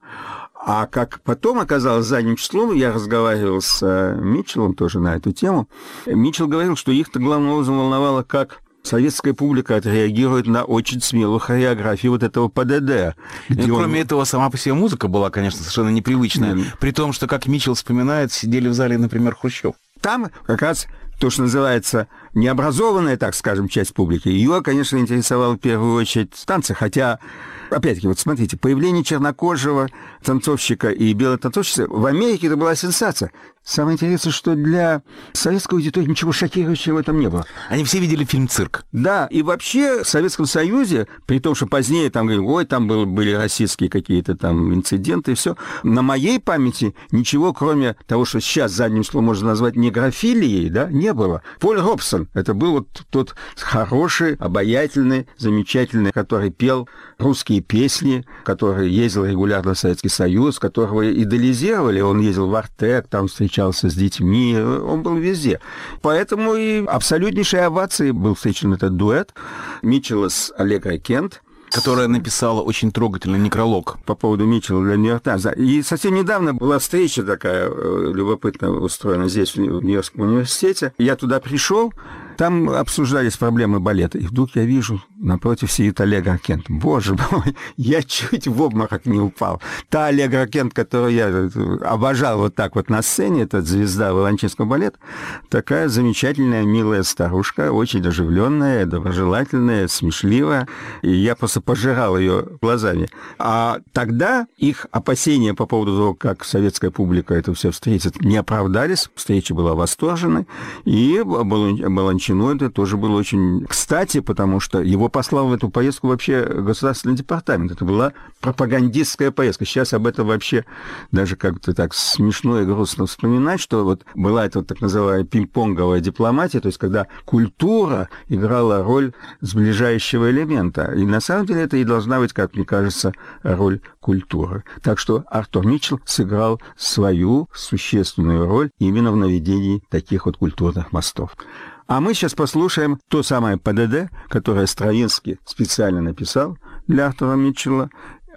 S21: а как потом оказалось задним числом, я разговаривал с Митчеллом тоже на эту тему, Митчелл говорил, что их-то главным образом волновало, как советская публика отреагирует на очень смелую хореографию вот этого ПДД.
S12: Кроме этого, сама по себе музыка была, конечно, совершенно непривычная, при том, что, как Митчелл вспоминает, сидели в зале, например, Хрущев.
S21: Там как раз то, что называется необразованная, так скажем, часть публики, ее, конечно, интересовало в первую очередь танцы, хотя, опять-таки, вот смотрите, появление чернокожего танцовщика и белой танцовщицы в Америке это была сенсация. Самое интересное, что для советской аудитории ничего шокирующего в этом не было.
S12: Они все видели фильм «Цирк».
S21: Да, и вообще в Советском Союзе, при том, что позднее там говорили, ой, там были расистские какие-то там инциденты и все, на моей памяти ничего, кроме того, что сейчас задним словом можно назвать негрофилией, да, не было. Поль Робсон, это был вот тот хороший, обаятельный, замечательный, который пел русские песни, который ездил регулярно в Советский Союз, которого идолизировали, он ездил в Артек, там встречался с детьми, он был везде. Поэтому и абсолютнейшей овацией был встречен этот дуэт Митчелла с Аллегрой Кент,
S12: которая написала очень трогательный некролог
S21: по поводу Митчелла для «Нью-Йорк Таймс». И совсем недавно была встреча такая любопытно устроена здесь, в Нью-Йоркском университете. Я туда пришел, там обсуждались проблемы балета, и вдруг я вижу, напротив сидит Аллегра Кент. Боже мой, я чуть в обморок не упал. Та Аллегра Кент, которую я обожал вот так вот на сцене, эта звезда Волончинского балета, такая замечательная, милая старушка, очень оживленная, доброжелательная, смешливая. И я просто пожирал ее глазами. А тогда их опасения по поводу того, как советская публика это все встретит, не оправдались. Встреча была восторженной. И Баланчину это тоже было очень кстати, потому что его послал в эту поездку вообще Государственный департамент. Это была пропагандистская поездка. Сейчас об этом вообще даже как-то так смешно и грустно вспоминать, что вот была эта вот так называемая пинг-понговая дипломатия, то есть когда культура играла роль сближающего элемента. И на самом деле это и должна быть, как мне кажется, роль культуры. Так что Артур Митчелл сыграл свою существенную роль именно в наведении таких вот культурных мостов. А мы сейчас послушаем то самое ПДД, которое Стравинский специально написал для Артура Митчелла,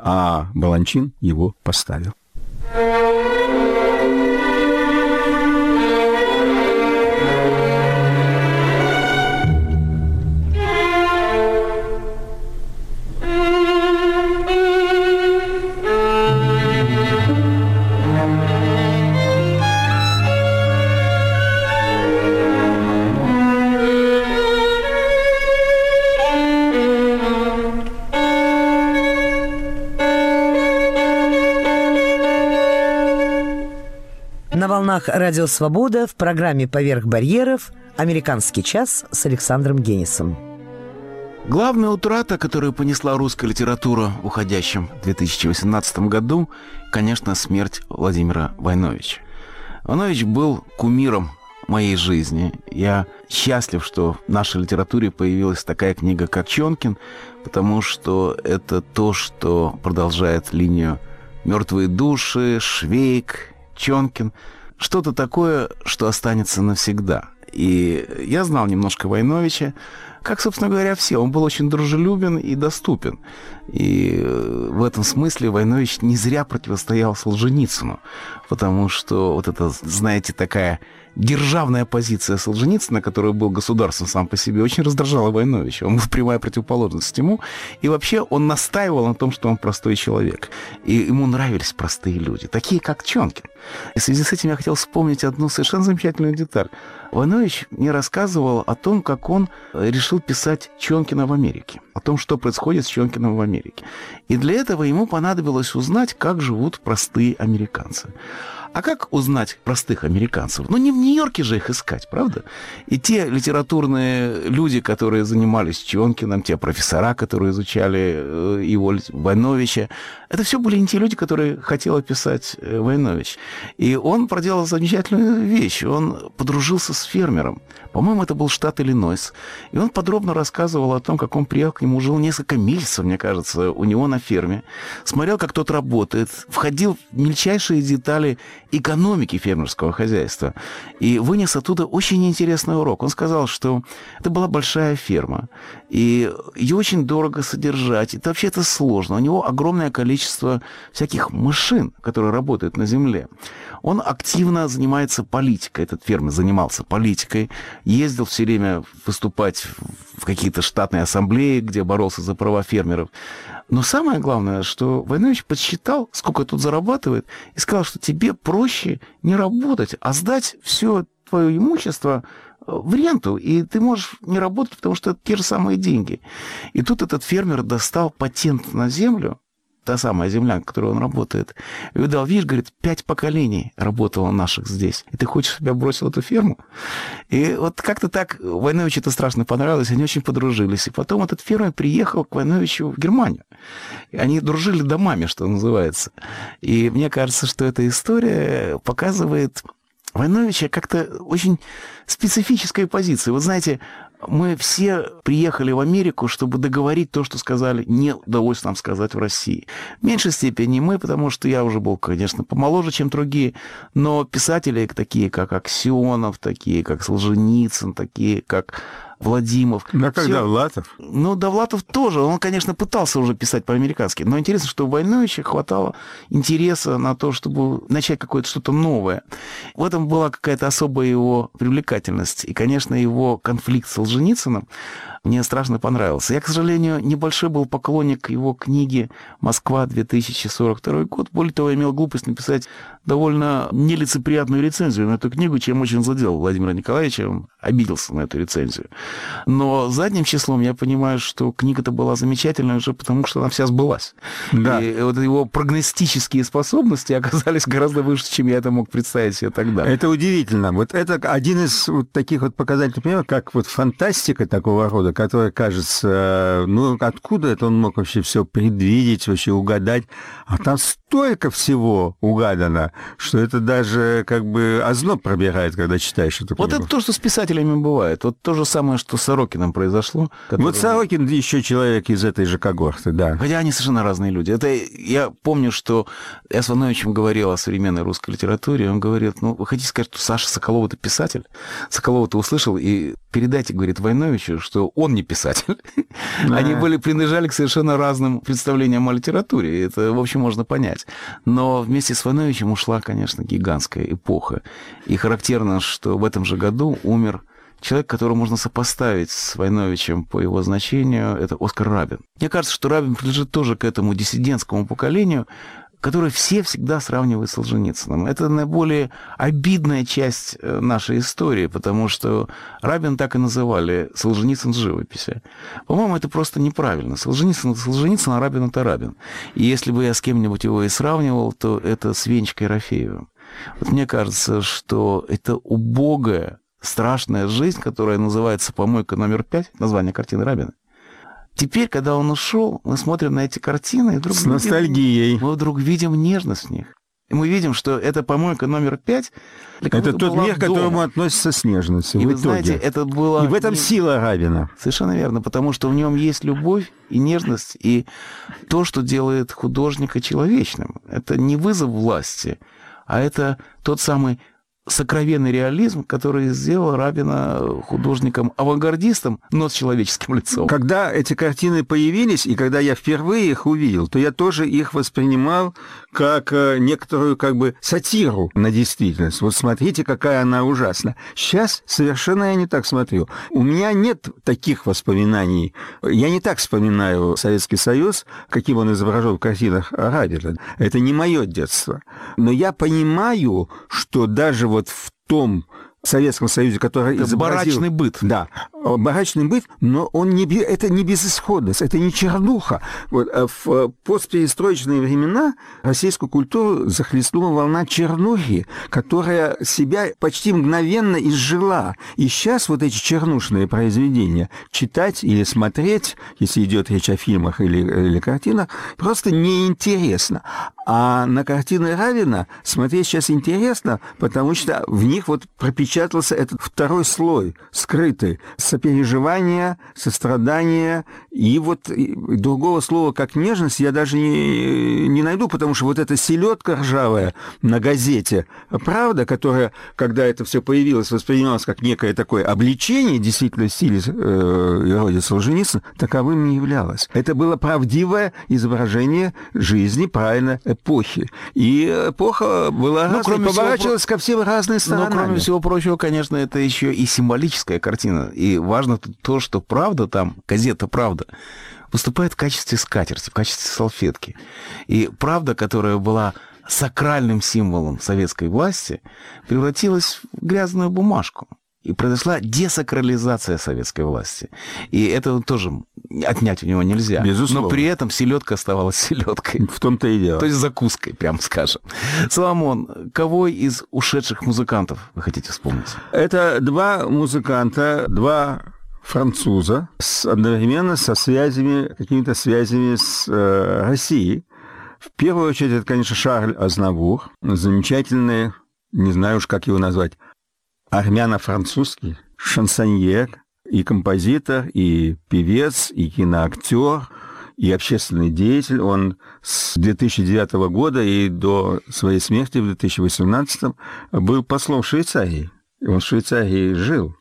S21: а Баланчин его поставил.
S1: На волнах «Радио Свобода» в программе «Поверх барьеров» «Американский час» с Александром Генисом.
S12: Главная утрата, которую понесла русская литература в уходящем 2018 году, конечно, смерть Владимира Войновича. Войнович был кумиром моей жизни. Я счастлив, что в нашей литературе появилась такая книга, как «Чонкин», потому что это то, что продолжает линию «Мертвые души», «Швейк», «Чонкин». Что-то такое, что останется навсегда. И я знал немножко Войновича, как, собственно говоря, все. Он был очень дружелюбен и доступен. И в этом смысле Войнович не зря противостоял Солженицыну, потому что вот это, знаете, такая державная позиция Солженицына, который был государством сам по себе, очень раздражала Войновича. Он был прямая противоположность ему. И вообще он настаивал на том, что он простой человек. И ему нравились простые люди, такие как Чонкин. И в связи с этим я хотел вспомнить одну совершенно замечательную деталь. Войнович мне рассказывал о том, как он решил писать Чонкина в Америке, о том, что происходит с Чонкиным в Америке. И для этого ему понадобилось узнать, как живут простые американцы. А как узнать простых американцев? Ну, не в Нью-Йорке же их искать, правда? И те литературные люди, которые занимались Чонкиным, те профессора, которые изучали его, Войновича, это все были не те люди, которые хотел описать Войнович. И он проделал замечательную вещь. Он подружился с фермером. По-моему, это был штат Иллинойс. И он подробно рассказывал о том, как он приехал к нему, жил несколько месяцев, мне кажется, у него на ферме. Смотрел, как тот работает, входил в мельчайшие детали экономики фермерского хозяйства. И вынес оттуда очень интересный урок. Он сказал, что это была большая ферма, и ее очень дорого содержать. Это вообще это сложно. У него огромное количество всяких машин, которые работают на земле. Он активно занимается политикой. Этот фермер занимался политикой, ездил все время выступать в какие-то штатные ассамблеи, где боролся за права фермеров. Но самое главное, что Войнович подсчитал, сколько тут зарабатывает, и сказал, что тебе проще не работать, а сдать все твое имущество в ренту, и ты можешь не работать, потому что это те же самые деньги. И тут этот фермер достал патент на землю, та самая земля, на которой он работает. И видал, видишь, говорит, 5 поколений работало наших здесь. И ты хочешь, чтобы я бросил эту ферму? И вот как-то так Войновичу это страшно понравилось, они очень подружились. И потом этот фермер приехал к Войновичу в Германию. И они дружили домами, что называется. И мне кажется, что эта история показывает Войновича как-то очень специфической позиции. Вот знаете, мы все приехали в Америку, чтобы договорить то, что сказали, не удалось нам сказать в России. В меньшей степени мы, потому что я уже был, конечно, помоложе, чем другие, но писатели такие, как Аксенов, такие, как Солженицын, такие, как Владимов.
S21: Да, когда Довлатов?
S12: Ну, Довлатов тоже. Он, конечно, пытался уже писать по-американски. Но интересно, что у Войновича хватало интереса на то, чтобы начать какое-то что-то новое. В этом была какая-то особая его привлекательность. И, конечно, его конфликт с Солженицыным мне страшно понравился. Я, к сожалению, небольшой был поклонник его книги «Москва, 2042 год». Более того, я имел глупость написать довольно нелицеприятную рецензию на эту книгу, чем очень задел Владимира Николаевича. Он обиделся на эту рецензию. Но задним числом я понимаю, что книга-то была замечательная уже потому, что она вся сбылась. Да. И вот его прогностические способности оказались гораздо выше, чем я это мог представить себе тогда.
S21: Это удивительно. Вот это один из вот таких вот показательных примеров, как вот фантастика такого рода, которая кажется, ну, откуда это он мог вообще все предвидеть, вообще угадать? А там столько всего угадано, что это даже как бы озноб пробирает, когда читаешь эту книгу.
S12: Вот это то, что с писателями бывает. Вот то же самое, что с Сорокиным произошло. Который...
S21: Вот Сорокин еще человек из этой же когорты, да.
S12: Хотя они совершенно разные люди. Это я помню, что я с Войновичем говорил о современной русской литературе. Он говорит, ну, вы хотите сказать, что Саша Соколов это писатель? Соколова-то услышал, и передайте, говорит, Войновичу, что он не писатель. Они принадлежали к совершенно разным представлениям о литературе. Это, в общем, можно понять. Но вместе с Войновичем ушла, конечно, гигантская эпоха. И характерно, что в этом же году умер человек, которого можно сопоставить с Войновичем по его значению, это Оскар Рабин. Мне кажется, что Рабин принадлежит тоже к этому диссидентскому поколению, которое все всегда сравнивают с Солженицыным. Это наиболее обидная часть нашей истории, потому что Рабин так и называли Солженицын живописи. По-моему, это просто неправильно. Солженицын — это Солженицын, а Рабин — это Рабин. И если бы я с кем-нибудь его и сравнивал, то это с Венечкой Ерофеевым. Вот мне кажется, что это убогая, страшная жизнь, которая называется «Помойка номер 5», название картины Рабина. Теперь, когда он ушел, мы смотрим на эти картины, и вдруг
S21: с ностальгией.
S12: Мы вдруг видим нежность в них. И мы видим, что это помойка номер 5.
S21: Это тот мир, к которому относится с нежностью.
S12: И
S21: в
S12: вы
S21: итоге.
S12: знаете, это было...
S21: И в этом сила Рабина.
S12: Совершенно верно, потому что в нем есть любовь и нежность, и то, что делает художника человечным. Это не вызов власти, а это тот самый сокровенный реализм, который сделал Рабина художником-авангардистом, но с человеческим лицом.
S21: Когда эти картины появились, и когда я впервые их увидел, то я тоже их воспринимал как некоторую как бы сатиру на действительность. Вот смотрите, какая она ужасна. Сейчас совершенно я не так смотрю. У меня нет таких воспоминаний. Я не так вспоминаю Советский Союз, каким он изображен в картинах Рабина. Это не мое детство. Но я понимаю, что даже вот в том Советском Союзе, который
S12: это
S21: изобразил...
S12: барачный быт.
S21: Да, барачный быт, но это не безысходность, это не чернуха. Вот, в постперестроечные времена российскую культуру захлестнула волна чернухи, которая себя почти мгновенно изжила. И сейчас вот эти чернушные произведения читать или смотреть, если идет речь о фильмах или картинах, просто неинтересно. А на картины Рабина смотреть сейчас интересно, потому что в них вот пропечатался этот второй слой, скрытый, сопереживание, сострадание, и вот другого слова, как нежность, я даже не найду, потому что вот эта селедка ржавая на газете «Правда», которая, когда это все появилось, воспринималась как некое такое обличение, действительно, в стиле Володи Солженицына, таковым не являлось. Это было правдивое изображение жизни, правильно, эпохи. И эпоха была разной, поворачивалась ко всем разные стороны.
S12: Но, кроме всего прочего, конечно, это еще и символическая картина. И важно то, что «Правда» там, газета «Правда», выступает в качестве скатерти, в качестве салфетки. И «Правда», которая была сакральным символом советской власти, превратилась в грязную бумажку. И произошла десакрализация советской власти. И это тоже отнять у него нельзя.
S21: Безусловно.
S12: Но при этом селедка оставалась селедкой.
S21: В том-то и дело.
S12: То есть закуской, прям скажем. Соломон, кого из ушедших музыкантов вы хотите вспомнить?
S21: Это два музыканта, два француза, одновременно со связями, какими-то связями с Россией. В первую очередь, это, конечно, Шарль Азнавур, замечательный, не знаю уж, как его назвать, армяно-французский шансоньер, и композитор, и певец, и киноактер, и общественный деятель. Он с 2009 года и до своей смерти в 2018 был послом в Швейцарии. И он в Швейцарии жил.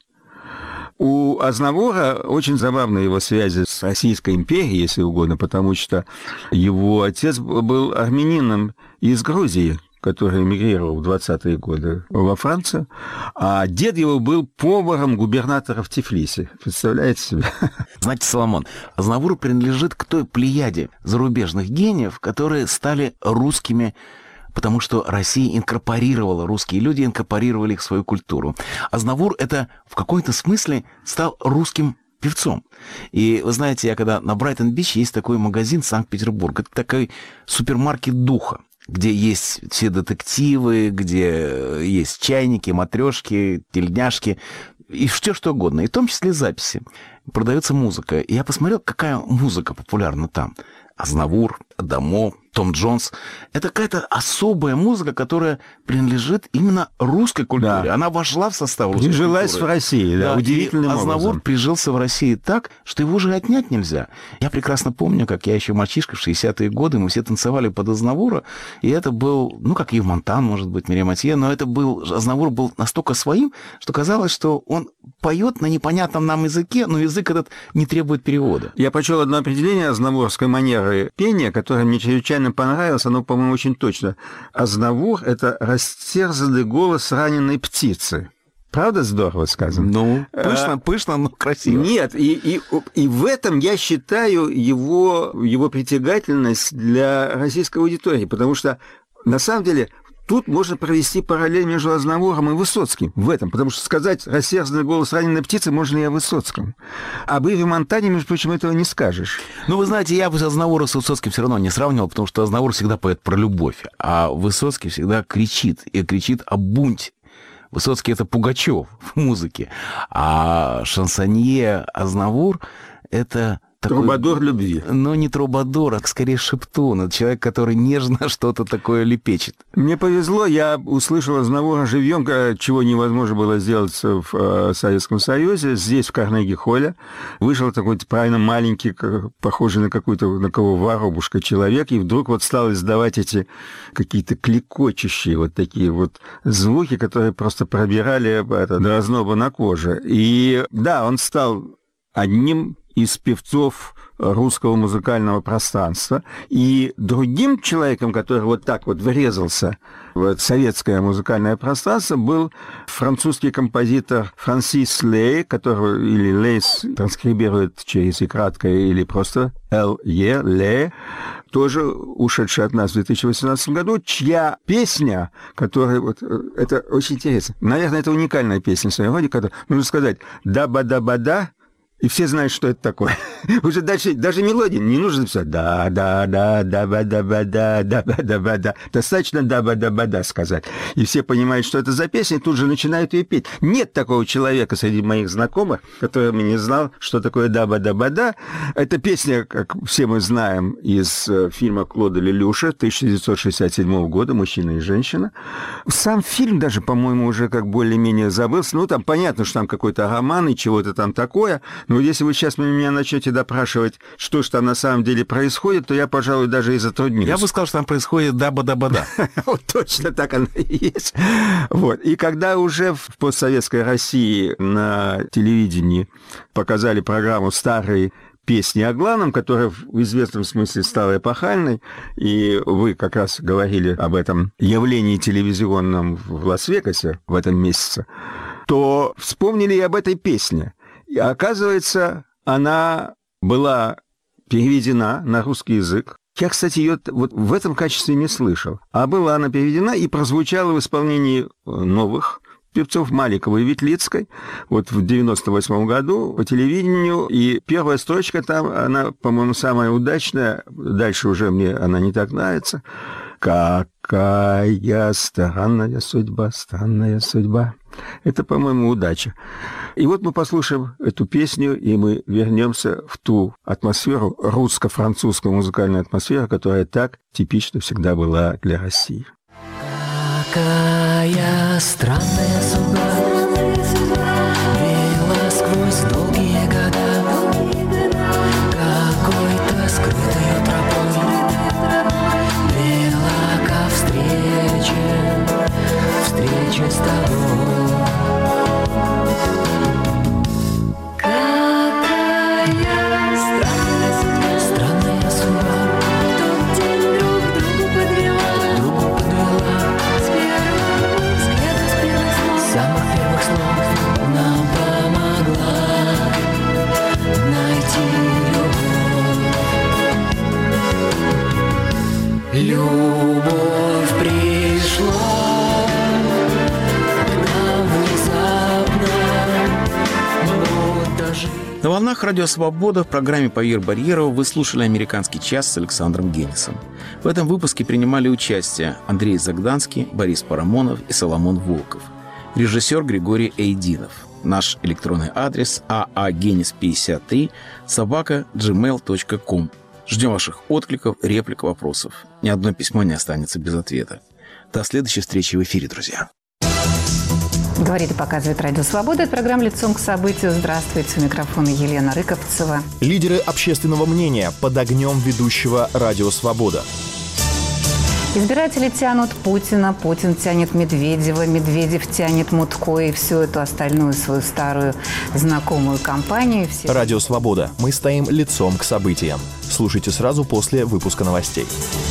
S21: У Азнавура очень забавны его связи с Российской империей, если угодно, потому что его отец был армянином из Грузии, который эмигрировал в 20-е годы во Францию, а дед его был поваром губернатора в Тифлисе. Представляете себе?
S12: Знаете, Соломон, Азнавур принадлежит к той плеяде зарубежных гениев, которые стали русскими, потому что Россия инкорпорировала, русские люди инкорпорировали их в свою культуру. Азнавур это в какой-то смысле стал русским певцом. И вы знаете, я когда на Брайтон-Бич есть такой магазин Санкт-Петербург, это такой супермаркет духа, где есть все детективы, где есть чайники, матрешки, тельняшки, и все что угодно, и в том числе записи. Продается музыка. И я посмотрел, какая музыка популярна там. Азнавур, Адамо, Том Джонс. Это какая-то особая музыка, которая принадлежит именно русской культуре. Да. Она вошла в состав русской культуры.
S21: Прижилась в России, да, удивительным образом.
S12: Азнавур прижился в России так, что его уже отнять нельзя. Я прекрасно помню, как я еще мальчишка в 60-е годы, мы все танцевали под Азнавура, и это был, ну, как Ив Монтан, может быть, Мирьям Матье, но это был, Азнавур был настолько своим, что казалось, что он поет на непонятном нам языке, но язык этот не требует перевода.
S21: Я прочел одно определение азнавурской манеры пения, которое мне чрезвычайно понравилось, оно, по-моему, очень точно. Азнавур — это растерзанный голос раненой птицы. Правда здорово сказано?
S12: Ну, пышно, но красиво.
S21: Нет, и в этом я считаю его притягательность для российской аудитории, потому что, на самом деле, тут можно провести параллель между Азнавуром и Высоцким в этом, потому что сказать «рассердный голос раненой птицы» можно и о Высоцком. Об Иве Монтане, между прочим, этого не скажешь.
S12: Ну, вы знаете, я бы Азнавура с Высоцким все равно не сравнивал, потому что Азнавур всегда поет про любовь, а Высоцкий всегда кричит, и кричит о бунте. Высоцкий — это Пугачев в музыке, а шансонье Азнавур — это
S21: Трубадур любви.
S12: Но не трубадур, а скорее шептун. Это человек, который нежно что-то такое лепечет.
S21: Мне повезло, я услышал Азнавура живьем, чего невозможно было сделать в Советском Союзе. Здесь, в Карнеги-холле, вышел такой правильно маленький, похожий на какую-то на кого воробушка человек, и вдруг вот стал издавать эти какие-то клекочущие вот такие вот звуки, которые просто пробирали до озноба на коже. И да, он стал одним из певцов русского музыкального пространства. И другим человеком, который вот так вот врезался в советское музыкальное пространство, был французский композитор Франсис Лей, который или Лейс транскрибирует через и краткое, или просто Л.Е. Лей, тоже ушедший от нас в 2018 году, чья песня, которая вот... Это очень интересно. Наверное, это уникальная песня в своем роде, когда нужно сказать «да-ба-да-ба-да», и все знают, что это такое. Уже дальше даже мелодии не нужно писать да-да-да-да-ба-да-ба-да, достаточно да-ба-да-ба-да сказать. И все понимают, что это за песня, и тут же начинают ее петь. Нет такого человека среди моих знакомых, который не знал, что такое да-ба-да-ба-да. Эта песня, как все мы знаем, из фильма Клода Лелюша 1967 года «Мужчина и женщина». Сам фильм даже, по-моему, уже как более-менее забылся. Ну, там понятно, что там какой-то роман и чего-то там такое. Но если вы сейчас меня начнете допрашивать, что же там на самом деле происходит, то я, пожалуй, даже и затруднюсь.
S12: Я бы сказал, что там происходит да-ба-да-ба-да.
S21: Вот точно так оно и есть. Вот. И когда уже в постсоветской России на телевидении показали программу «Старые песни о главном», которая в известном смысле стала эпохальной, и вы как раз говорили об этом явлении телевизионном в Лас-Вегасе в этом месяце, то вспомнили и об этой песне. И оказывается, она была переведена на русский язык. Я, кстати, ее вот в этом качестве не слышал. А была она переведена и прозвучала в исполнении новых певцов Маликовой и Ветлицкой вот в 98 году по телевидению. И первая строчка там, она, по-моему, самая удачная. Дальше уже мне она не так нравится. «Какая странная судьба, странная судьба». Это, по-моему, удача. И вот мы послушаем эту песню, и мы вернемся в ту атмосферу, русско-французскую музыкальную атмосферу, которая так типично всегда была для России.
S17: Какая странная судьба вела сквозь долгие года какой-то скрытой тропой вела ко встрече с тобой. Любовь пришла к нам внезапно, но даже...
S12: На волнах «Радио Свобода» в программе «Поверх барьеров» вы слушали «Американский час» с Александром Генисом. В этом выпуске принимали участие Андрей Загданский, Борис Парамонов и Соломон Волков. Режиссер Григорий Эйдинов. Наш электронный адрес aagenis53@gmail.com. Ждем ваших откликов, реплик, вопросов. Ни одно письмо не останется без ответа. До следующей встречи в эфире, друзья.
S22: Говорит и показывает «Радио Свобода». Это программа «Лицом к событию». Здравствуйте, у микрофона Елена Рыковцева.
S23: Лидеры общественного мнения под огнем ведущего «Радио Свобода».
S22: Избиратели тянут Путина, Путин тянет Медведева, Медведев тянет Мутко и всю эту остальную свою старую знакомую компанию.
S23: Радио Свобода. Мы стоим лицом к событиям. Слушайте сразу после выпуска новостей.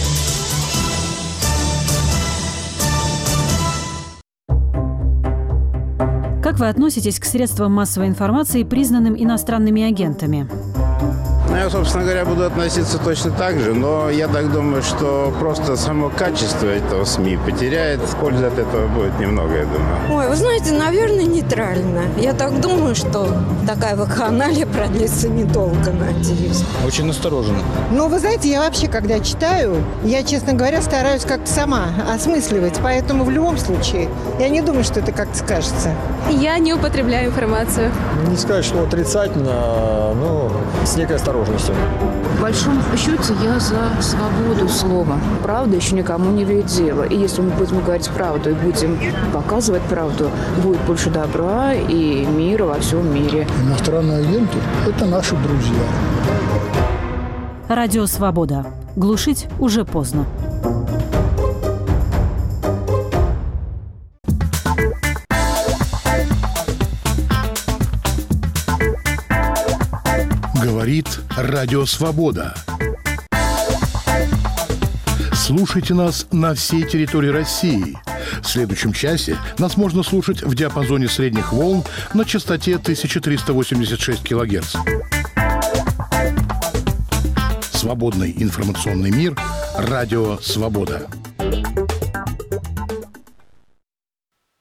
S14: Как вы относитесь к средствам массовой информации, признанным иностранными агентами?
S15: Я, собственно говоря, буду относиться точно так же, но я так думаю, что просто само качество этого СМИ потеряет. Пользы от этого будет немного, я думаю.
S16: Ой, вы знаете, наверное, нейтрально. Я так думаю, что такая вакханалия продлится недолго, надеюсь.
S24: Очень настороженно.
S18: Ну, вы знаете, я вообще, когда читаю, я, честно говоря, стараюсь как-то сама осмысливать. Поэтому в любом случае, я не думаю, что это как-то скажется.
S25: Я не употребляю информацию.
S24: Не сказать, что отрицательно, но с некой осторожностью.
S4: возможностью.
S19: В большом счете я за свободу слова. Правда еще никому не имеет дела. И если мы будем говорить правду и будем показывать правду, будет больше добра и мира во всем мире.
S20: Иностранные агенты – это наши друзья.
S14: Радио «Свобода». Глушить уже поздно.
S5: Говорит Радио Свобода. Слушайте нас на всей территории России. В следующем часе нас можно слушать в диапазоне средних волн на частоте 1386 кГц. Свободный информационный мир. Радио Свобода.